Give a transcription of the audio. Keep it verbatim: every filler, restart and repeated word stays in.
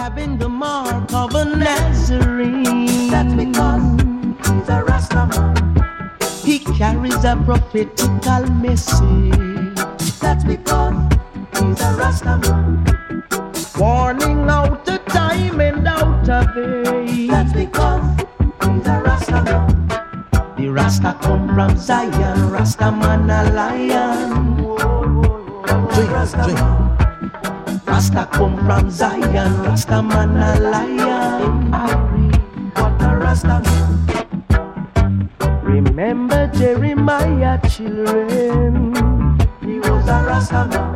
having the mark of a Nazarene. That's because he's a Rastaman. He carries a prophetical message. That's because he's a Rastaman. Warning out of time and out of age. That's because he's a Rastaman. The Rasta come from Zion, Rasta man a lion. Drink, drink. Rasta come from Zion, Rasta man a lion. I read what a Rastaman. Remember Jeremiah, children. He was a Rastaman.